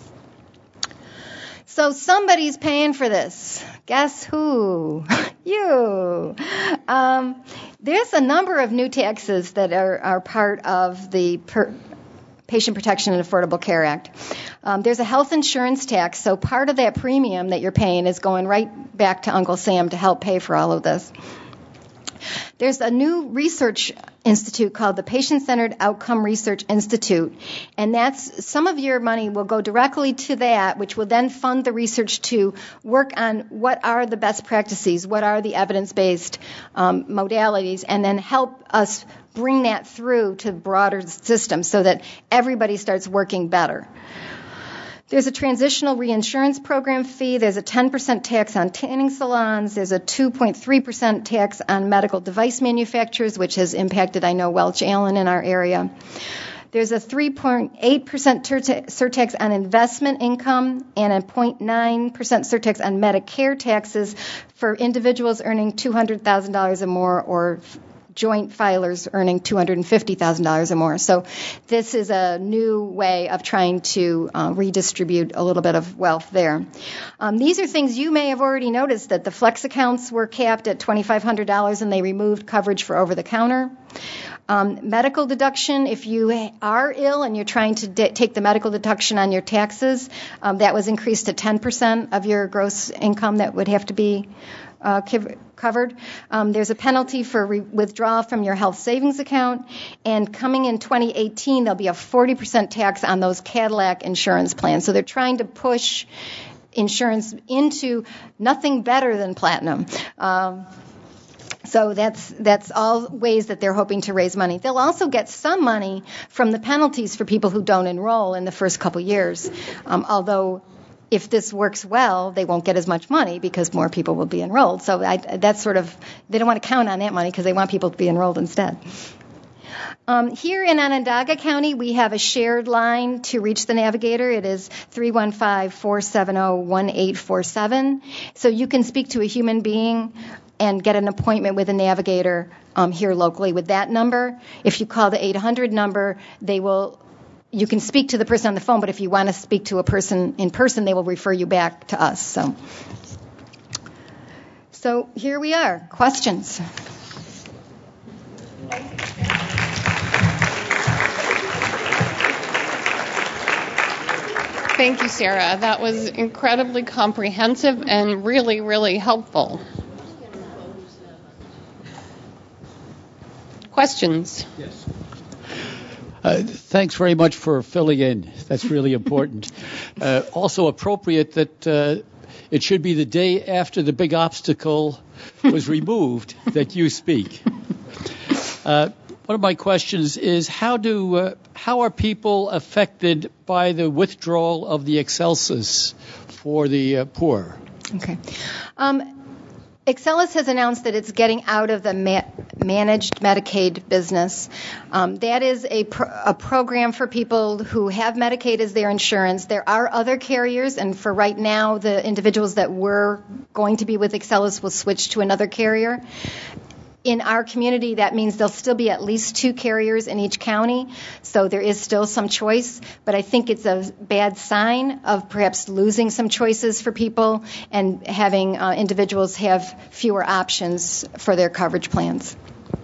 So somebody's paying for this. Guess who? You. Um, there's a number of new taxes that are, are part of the per, Patient Protection and Affordable Care Act. Um, there's a health insurance tax, so part of that premium that you're paying is going right back to Uncle Sam to help pay for all of this. There's a new research institute called the Patient-Centered Outcome Research Institute, and that's some of your money will go directly to that, which will then fund the research to work on what are the best practices, what are the evidence-based um, modalities, and then help us bring that through to the broader system so that everybody starts working better. There's a transitional reinsurance program fee. There's a ten percent tax on tanning salons. There's a two point three percent tax on medical device manufacturers, which has impacted, I know, Welch Allyn in our area. There's a three point eight percent surtax on investment income and a zero point nine percent surtax on Medicare taxes for individuals earning two hundred thousand dollars or more, or joint filers earning two hundred fifty thousand dollars or more. So this is a new way of trying to uh, redistribute a little bit of wealth there. Um, these are things you may have already noticed, that the flex accounts were capped at twenty-five hundred dollars and they removed coverage for over-the-counter. Um, medical deduction, if you are ill and you're trying to de- take the medical deduction on your taxes, um, that was increased to ten percent of your gross income that would have to be uh, covered. Um, there's a penalty for re- withdrawal from your health savings account. And coming in twenty eighteen, there'll be a forty percent tax on those Cadillac insurance plans. So they're trying to push insurance into nothing better than platinum. Um, So that's that's all ways that they're hoping to raise money. They'll also get some money from the penalties for people who don't enroll in the first couple years, um, although if this works well, they won't get as much money because more people will be enrolled. So I, that's sort of, they don't want to count on that money because they want people to be enrolled instead. Um, here in Onondaga County, we have a shared line to reach the navigator. It is three one five, four seven zero, one eight four seven. So you can speak to a human being and get an appointment with a navigator um, here locally with that number. If you call the eight hundred number, they will, you can speak to the person on the phone, but if you want to speak to a person in person, they will refer you back to us. So, so here we are. Questions? Thank you, Sarah. That was incredibly comprehensive and really, really helpful. Questions? Yes. Uh, thanks very much for filling in. That's really important. Uh, also appropriate that uh, it should be the day after the big obstacle was removed that you speak. Uh, one of my questions is how do uh, how are people affected by the withdrawal of the Excelsis for the uh, poor? Okay. Um, Excelsis has announced that it's getting out of the ma- managed Medicaid business. Um, that is a, pro- a program for people who have Medicaid as their insurance. There are other carriers, and for right now, the individuals that were going to be with Excelsis will switch to another carrier. In our community, that means there'll still be at least two carriers in each county, so there is still some choice, but I think it's a bad sign of perhaps losing some choices for people and having uh, individuals have fewer options for their coverage plans.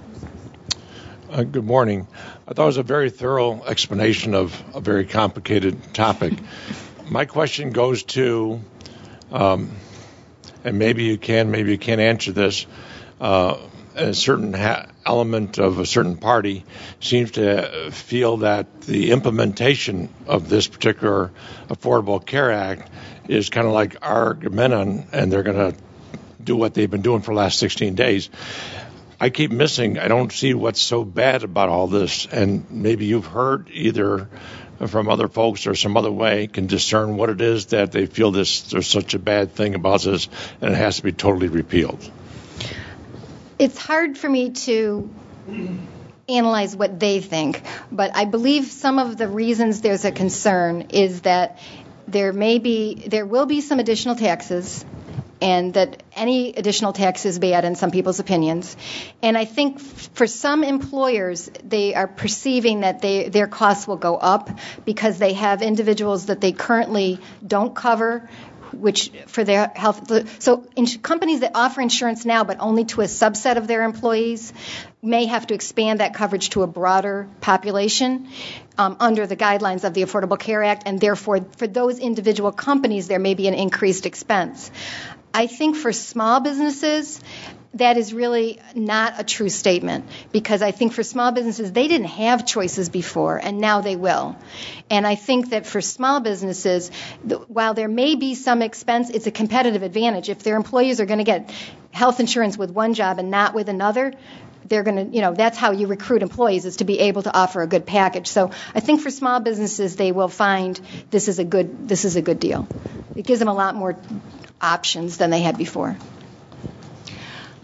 Uh, good morning. I thought it was a very thorough explanation of a very complicated topic. My question goes to, um, and maybe you can, maybe you can't answer this, uh, a certain ha- element of a certain party seems to feel that the implementation of this particular Affordable Care Act is kind of like Armageddon, and they're going to do what they've been doing for the last sixteen days. I keep missing, I don't see what's so bad about all this, and maybe you've heard either from other folks or some other way can discern what it is that they feel this there's such a bad thing about this and it has to be totally repealed. It's hard for me to analyze what they think, but I believe some of the reasons there's a concern is that there may be, there will be some additional taxes, and that any additional tax is bad in some people's opinions. And I think for some employers, they are perceiving that they, their costs will go up because they have individuals that they currently don't cover, which for their health. So in companies that offer insurance now but only to a subset of their employees may have to expand that coverage to a broader population um, under the guidelines of the Affordable Care Act, and therefore for those individual companies there may be an increased expense. I think for small businesses, that is really not a true statement, because I think for small businesses, they didn't have choices before, and now they will. And I think that for small businesses, while there may be some expense, it's a competitive advantage. If their employees are going to get health insurance with one job and not with another, they're going to, you know, that's how you recruit employees, is to be able to offer a good package. So I think for small businesses, they will find this is a good, this is a good deal. It gives them a lot more options than they had before.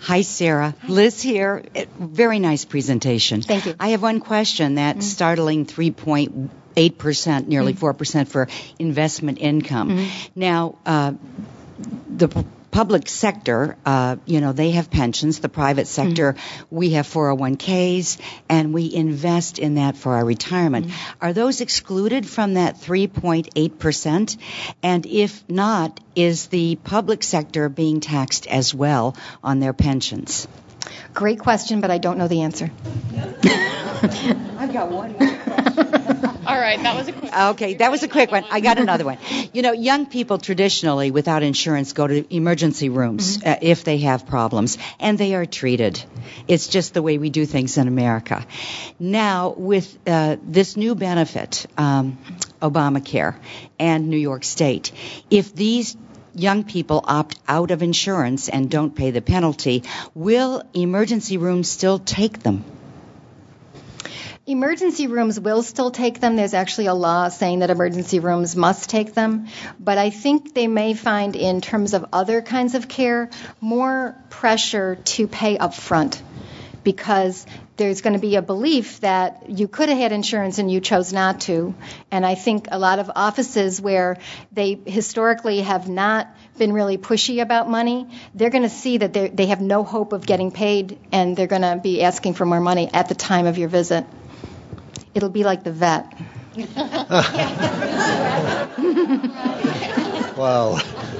Hi, Sarah. Liz here. Very nice presentation. Thank you. I have one question. That mm-hmm. startling three point eight percent, nearly mm-hmm. four percent for investment income. Mm-hmm. Now, uh, the p- public sector, uh, you know, they have pensions. The private sector, mm-hmm. we have four oh one k's, and we invest in that for our retirement. Mm-hmm. Are those excluded from that three point eight percent? And if not, is the public sector being taxed as well on their pensions? Great question, but I don't know the answer. I've got one more question. All right, that was a quick one. Okay, that was a quick one. I got another one. You know, young people traditionally, without insurance, go to emergency rooms mm-hmm. uh, if they have problems, and they are treated. It's just the way we do things in America. Now, with uh, this new benefit, um, Obamacare and New York State, if these young people opt out of insurance and don't pay the penalty, will emergency rooms still take them? Emergency rooms will still take them. There's actually a law saying that emergency rooms must take them. But I think they may find, in terms of other kinds of care, more pressure to pay up front, because there's going to be a belief that you could have had insurance and you chose not to. And I think a lot of offices where they historically have not been really pushy about money, they're going to see that they have no hope of getting paid, and they're going to be asking for more money at the time of your visit. It'll be like the vet. Wow.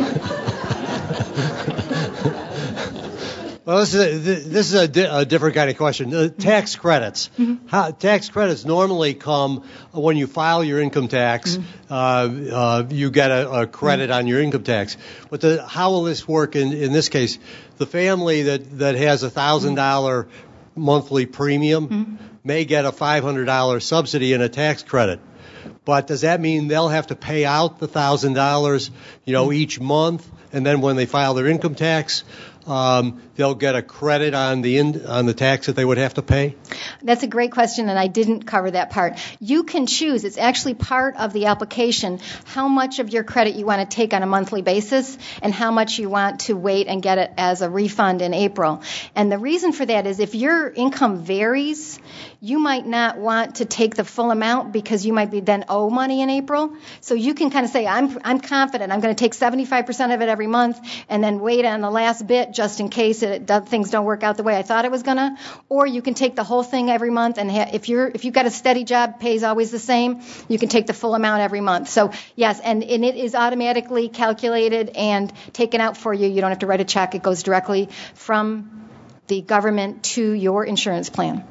Well, this is a, this is a, di- a different kind of question. Uh, tax credits. Mm-hmm. How, tax credits normally come when you file your income tax. Mm-hmm. Uh, uh, you get a, a credit mm-hmm. on your income tax. But the, how will this work in, in this case? The family that, that has a one thousand dollars mm-hmm. monthly premium mm-hmm. may get a five hundred dollars subsidy and a tax credit. But does that mean they'll have to pay out the one thousand dollars, you know, mm-hmm. each month, and then when they file their income tax, Um, they'll get a credit on the in, on the tax that they would have to pay? That's a great question, and I didn't cover that part. You can choose. It's actually part of the application how much of your credit you want to take on a monthly basis and how much you want to wait and get it as a refund in April. And the reason for that is if your income varies, you might not want to take the full amount because you might be then owe money in April. So you can kind of say, I'm I'm confident I'm going to take seventy-five percent of it every month and then wait on the last bit just in case it, it, things don't work out the way I thought it was going to. Or you can take the whole thing every month, and ha- if you're if you've got a steady job, pays always the same, you can take the full amount every month. So yes, and, and it is automatically calculated and taken out for you. You don't have to write a check. It goes directly from the government to your insurance plan.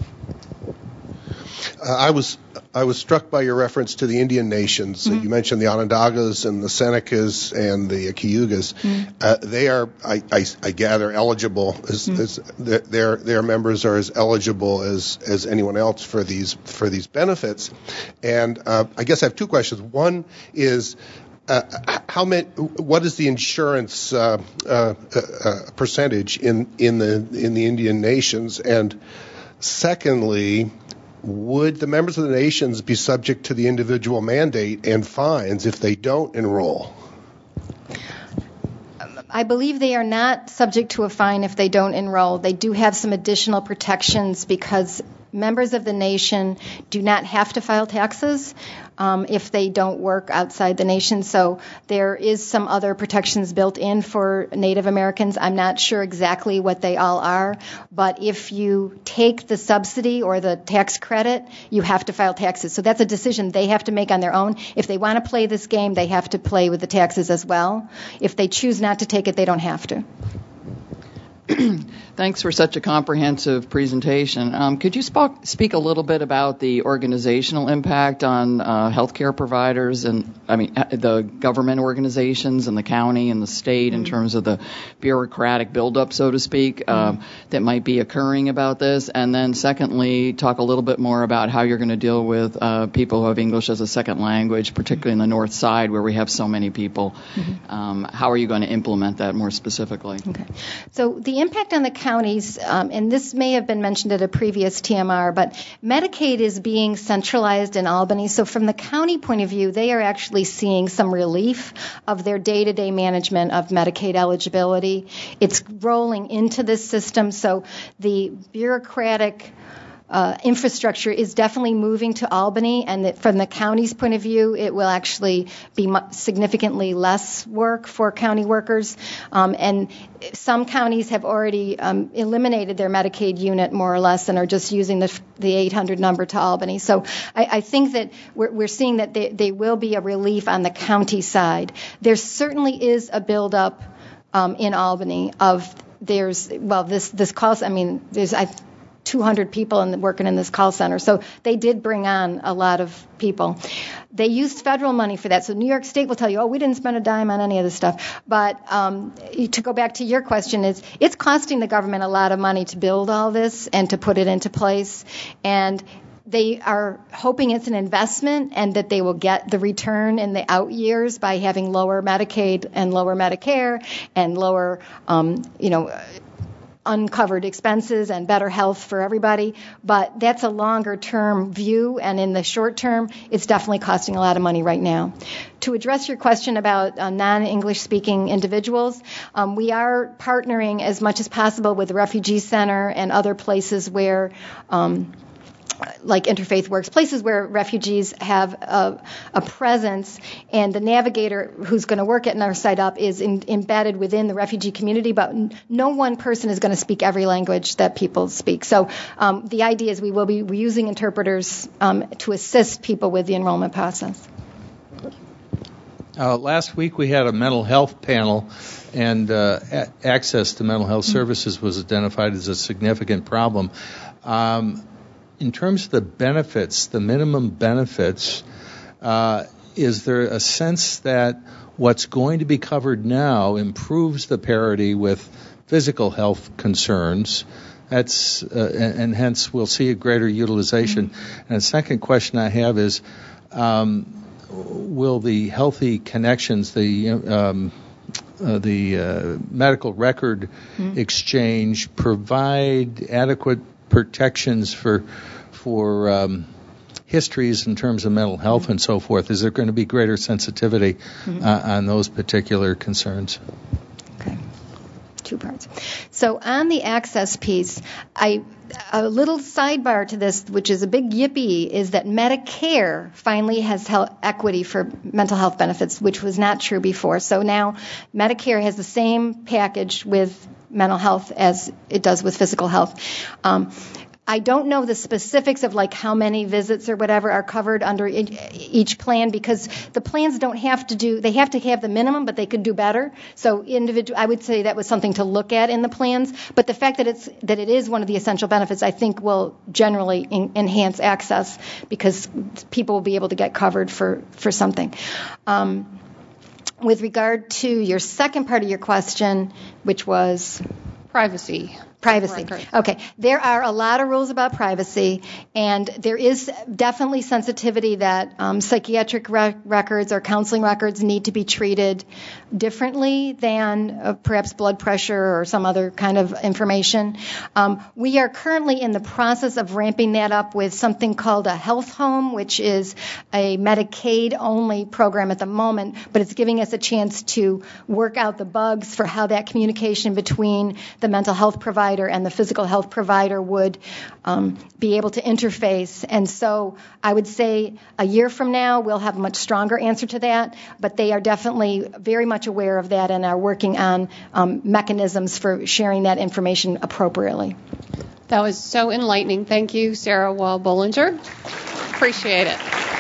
Uh, I was I was struck by your reference to the Indian nations. Mm-hmm. Uh, you mentioned the Onondagas and the Senecas and the Cayugas. Mm-hmm. Uh, they are, I, I, I gather, eligible. As, mm-hmm. as their their members are as eligible as, as anyone else for these for these benefits. And uh, I guess I have two questions. One is, Uh, how many? What is the insurance uh, uh, uh, percentage in, in the in the Indian nations? And secondly, would the members of the nations be subject to the individual mandate and fines if they don't enroll? I believe they are not subject to a fine if they don't enroll. They do have some additional protections because members of the nation do not have to file taxes um, if they don't work outside the nation. So there is some other protections built in for Native Americans. I'm not sure exactly what they all are, but if you take the subsidy or the tax credit, you have to file taxes. So that's a decision they have to make on their own. If they want to play this game, they have to play with the taxes as well. If they choose not to take it, they don't have to. Thanks for such a comprehensive presentation. Um, could you sp- speak a little bit about the organizational impact on uh, healthcare providers and, I mean, the government organizations and the county and the state mm-hmm. in terms of the bureaucratic buildup, so to speak, mm-hmm. um, that might be occurring about this? And then secondly, talk a little bit more about how you're going to deal with uh, people who have English as a second language, particularly in the north side where we have so many people. Mm-hmm. Um, how are you going to implement that more specifically? Okay. So the the impact on the counties, um, and this may have been mentioned at a previous T M R, but Medicaid is being centralized in Albany. So from the county point of view, they are actually seeing some relief of their day-to-day management of Medicaid eligibility. It's rolling into this system, so the bureaucratic Uh, infrastructure is definitely moving to Albany, and that from the county's point of view, it will actually be mu- significantly less work for county workers. Um, and some counties have already um, eliminated their Medicaid unit more or less and are just using the, the eight hundred number to Albany. So I, I think that we're, we're seeing that there, there will be a relief on the county side. There certainly is a buildup um, in Albany of there's well this this calls. I mean there's I. two hundred people in the, working in this call center. So they did bring on a lot of people. They used federal money for that. So New York State will tell you, oh, we didn't spend a dime on any of this stuff. But um, to go back to your question, is it's costing the government a lot of money to build all this and to put it into place. And they are hoping it's an investment and that they will get the return in the out years by having lower Medicaid and lower Medicare and lower, um, you know, uncovered expenses and better health for everybody, but that's a longer term view, and in the short term, it's definitely costing a lot of money right now. To address your question about uh, non-English speaking individuals, um, we are partnering as much as possible with the Refugee Center and other places where um, like Interfaith Works, places where refugees have a, a presence, and the navigator who's going to work at North Side Up is in, embedded within the refugee community, but n- no one person is going to speak every language that people speak. So um, the idea is we will be using interpreters um, to assist people with the enrollment process. Uh, last week we had a mental health panel, and uh, a- access to mental health services was identified as a significant problem. Um, In terms of the benefits, the minimum benefits, uh, is there a sense that what's going to be covered now improves the parity with physical health concerns? That's uh, and, and hence we'll see a greater utilization. Mm-hmm. And the second question I have is, um, will the Healthy Connections, the um, uh, the uh, medical record mm-hmm. exchange, provide adequate protections for for um, histories in terms of mental health mm-hmm. and so forth? Is there going to be greater sensitivity mm-hmm. uh, on those particular concerns? Okay, two parts. So on the access piece, I a little sidebar to this, which is a big yippee, is that Medicare finally has health equity for mental health benefits, which was not true before. So now Medicare has the same package with mental health as it does with physical health. Um, I don't know the specifics of like how many visits or whatever are covered under each plan, because the plans don't have to do, they have to have the minimum, but they could do better. So individual, I would say that was something to look at in the plans. But the fact that it's that it is one of the essential benefits, I think, will generally in, enhance access, because people will be able to get covered for for something. Um, with regard to your second part of your question, which was privacy. Privacy. Okay. There are a lot of rules about privacy, and there is definitely sensitivity that um, psychiatric re- records or counseling records need to be treated differently than uh, perhaps blood pressure or some other kind of information. Um, we are currently in the process of ramping that up with something called a health home, which is a Medicaid-only program at the moment, but it's giving us a chance to work out the bugs for how that communication between the mental health provider and the physical health provider would um, be able to interface. And so I would say a year from now we'll have a much stronger answer to that, but they are definitely very much aware of that and are working on um, mechanisms for sharing that information appropriately. That was so enlightening. Thank you, Sarah Wall-Bollinger. Appreciate it.